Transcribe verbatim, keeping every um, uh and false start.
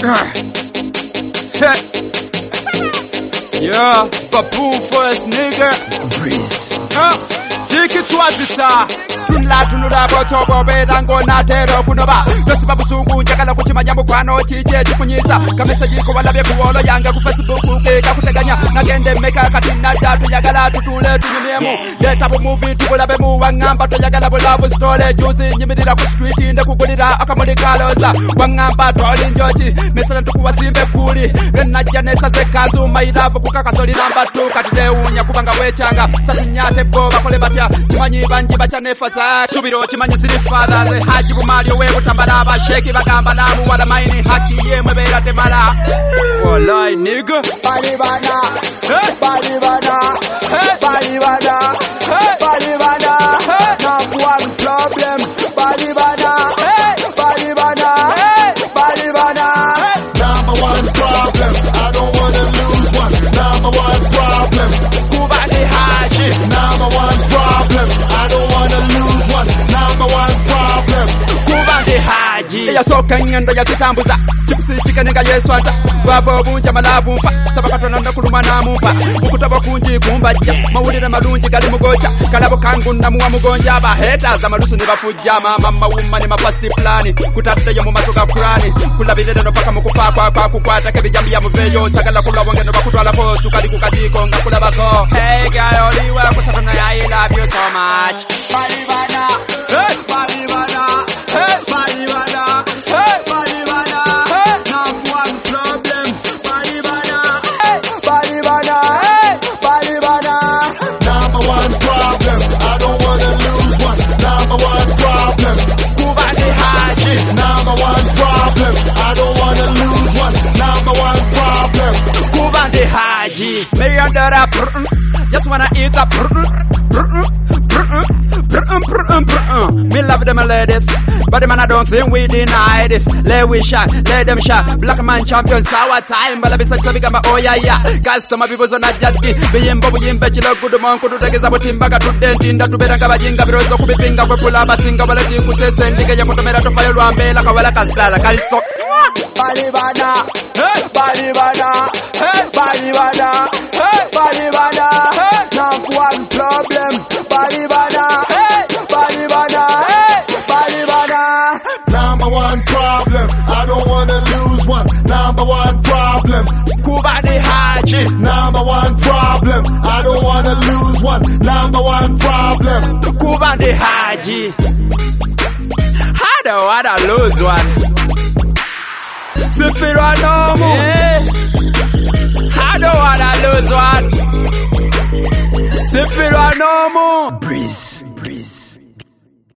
Yeah, baboon first nigga. Breeze. Huh? Take it towards the top. Tunla tunula boto bobe dango na tero kunoba. Dosi babu sungu njagala kuchima jambo kwano chiche chikunyiza. Kamesa jiko wala bye kuolo yanga ku Facebook ke kakuteganya. Nagende meka katina datu yagala tutule tunyemiemu. Leta bu movie tukula be mu wangamba to yagala bulabu stole juzi nyimirira ku street inde kugulira akamuli kaloza. Wangamba toli njochi mesana tukuwa simbe kuli. Rena janesa zekazu my love kukakasoli namba two katide unya kubanga wechanga. Satunyate boba kole batya chimanyi banji bachane fasa. Subiro chimanyi siri father ze haji bumalio we butambala ba sheki bagamba namu wala maini haki ye mwebera temala. Walai nigga. Balibana, hey, balibana, hey, balibana, hey, balibana, hey, number one problem. Balibana, hey, balibana, hey, balibana, hey, number one problem. I don't wanna lose one. Number one problem. Kubani haji. Number one problem. I don't wanna lose one. Number one problem. Kubani haji. Eya soka ngendo ya sitambuza. Chipsi chikanenga yeswanta. Babo bunja malabu mfa. Sabakato nanda kuluma na mumpa. Ukutabo kunji kumbaja. Mawulira malunji gali mugocha. Kalabo kangu na muwa mugonja. Ba haters amalusu ni bafuja. Mama mawuma ni mapasti plani. Kutata ya mumasuka kurani. Kula bidede no paka mukupa kwa kwa kukwata. Kebi jambi ya muveyo. Sagala kula wange no bakutwala ko. Sukali kukadiko nga kula bako. Hey girl oliwa kusatana I love you so much. balibana, hey, balibana, hey, balibana, hey, balibana, hey, number one problem. Balibana, hey, balibana, hey, balibana, number one problem. I don't wanna lose one. Number one problem. Kubani haji. Number one problem. I don't wanna lose one. Number one problem. Kubani haji. Million dollar. Just wanna eat up. Me love them ladies, but the man I don't think we deny this. Let we shine, let them shine. Black man champion, sour time. But I be such a big oh yeah yeah. Cause some people are not just be. Be in Bobu in Bachelor, good man, could take his about him back to dentin that to be a Kabajinga, but also could be finger for full of a single quality who says and take a Yamotomera to fire one bell like a Walaka, like I saw. balibana, hey, balibana, hey, balibana, hey, balibana, hey, number one problem. Balibana, hey, balibana, hey, balibana, number one problem. I don't wanna lose one. Number one problem. Kubani haji. Number one problem. I don't wanna lose one. Number one problem. Kubani haji. How do I wanna lose one? Sifiro no more. Yeah. How do I wanna lose one? Sifiro no more. Breeze, breeze.